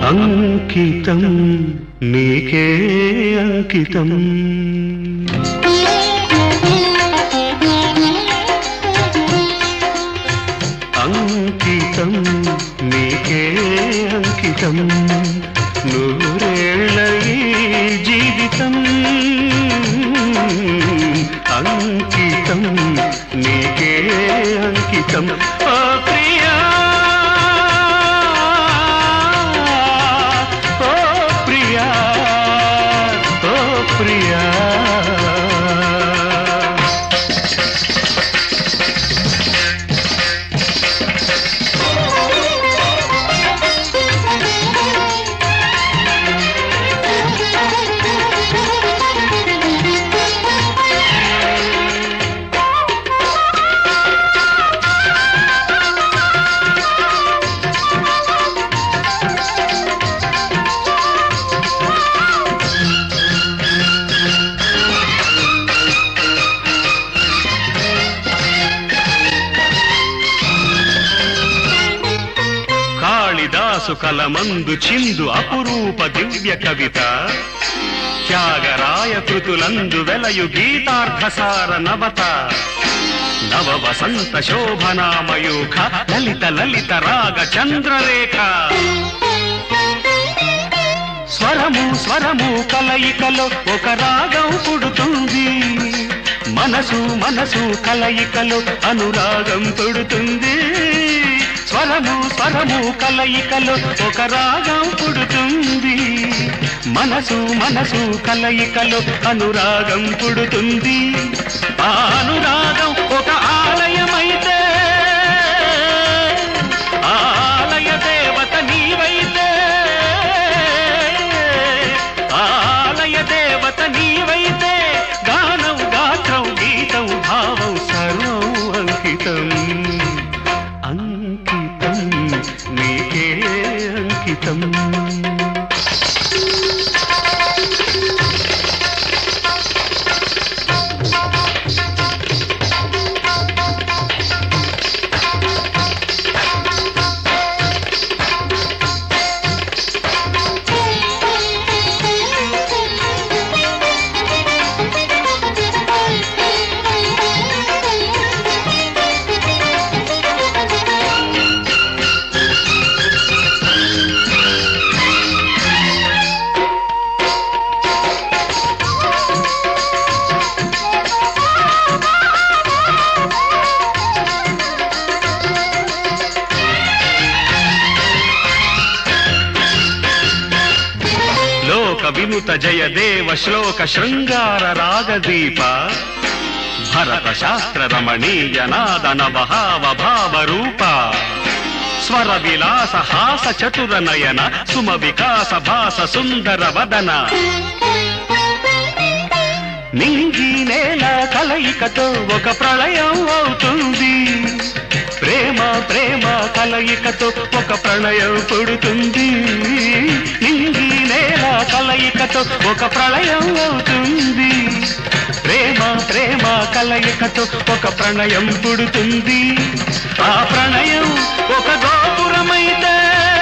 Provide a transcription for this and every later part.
అంకితం నీకే అంకితం అంకితం నీకే అంకితం నూరేళ్ళ ఈ జీవితం అంకితం నీకే అంకితం ఓ ప్రియా ఓ ప్రియా ఓ ప్రియా కాళిదాసు కలమందు చిందు అపురూప దివ్య కవిత త్యాగరాయ కృతులందు వెలయు గీతార్థసార నవత నవ వసంత శోభనామయూఖ లలిత లలిత రాగ చంద్రరేఖ స్వరము స్వరము కలయికలో ఒక రాగం పుడుతుంది మనసు మనసు కలయికలో అనురాగం పుడుతుంది స్వరము స్వరము కలయికలో ఒక రాగం పుడుతుంది మనసు మనసు కలయికలో అనురాగం పుడుతుంది ఆ అనురాగం ఒక ఆలయమైతే ఆలయ దేవత నీవైతే ఆలయ దేవత నీవైతే గానం గాత్రం గీతం భావం సర్వం అంకితం అంకితం నీకే అంకితం వినుత జయ దేవ శ్లోక శృంగార రాగదీప భరత శాస్త్ర రమణీయ నాద నవహావ భావ రూప స్వర విలాస హాస చతుర నయన సుమ వికాస భాస సుందర వదన నింగి నేల కలయికతో ఒక ప్రళయం అవుతుంది ప్రేమ ప్రేమ కలయికతో ఒక ప్రణయం పుడుతుంది నింగి నేల కలయికతో ఒక ప్రళయం అవుతుంది ప్రేమ ప్రేమ కలయికతో ఒక ప్రణయం పుడుతుంది ఆ ప్రణయం ఒక గోపురమైతే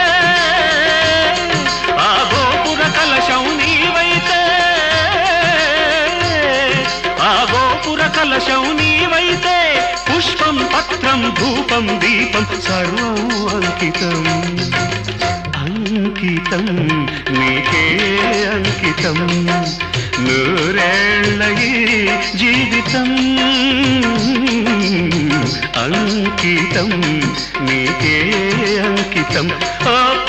ఆ గోపుర కలశం నీవైతే ఆ గోపుర కలశం నీవైతే పుష్పం పత్రం ధూపం దీపం సర్వం అంకితం అంకితం నీకే అంకితం నూరేళ్ళ ఈ జీవితం అంకితం నీకే అంకితం